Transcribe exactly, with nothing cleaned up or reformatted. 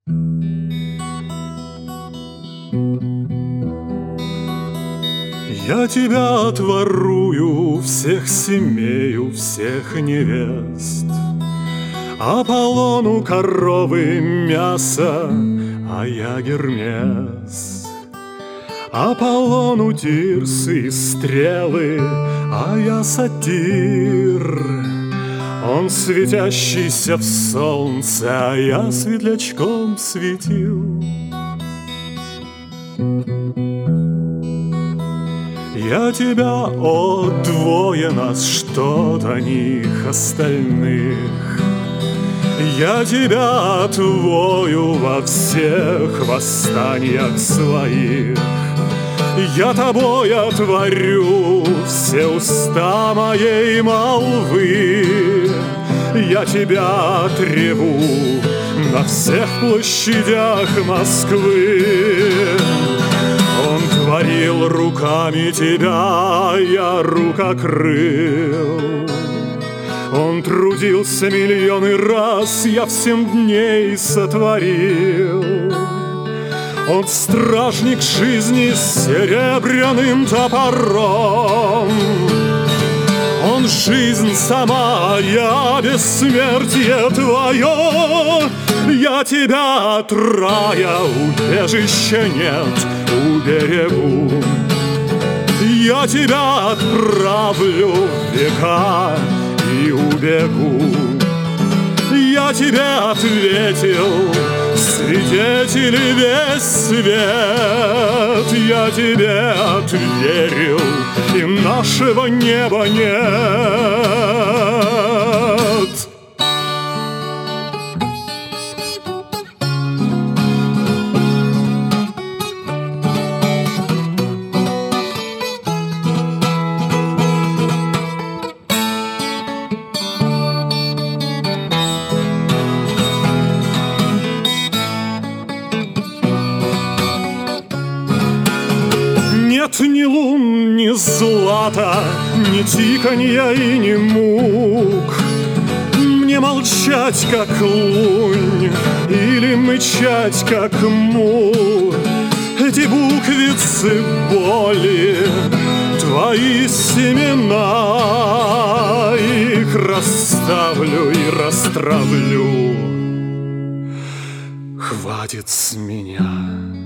Я тебя отворую, всех семею, всех невест, Аполлону коровы мясо, а я Гермес. Аполлону тирсы и стрелы, а я сатир. Он светящийся в солнце, а я светлячком светил. Я тебя, о, двое нас, что до них остальных. Я тебя отвою во всех восстаниях своих. Я тобой отворю все уста моей молвы. Я тебя отреву на всех площадях Москвы. Он творил руками тебя, я рукокрыл. Он трудился миллионы раз, я в семь дней сотворил. Он стражник жизни с серебряным топором. Он жизнь сама, а я бессмертие твое. Я тебя от рая, убежища нет, уберегу. Я тебя отправлю в века и убегу. Я тебе ответил, свидетели весь свет. Я тебе отверил, и нашего неба нет. Нет ни лун, ни злата, ни тиканья и ни мук. Мне молчать, как лунь, или мычать, как мур. Эти буквицы боли, твои семена. Их расставлю и растравлю. Хватит с меня.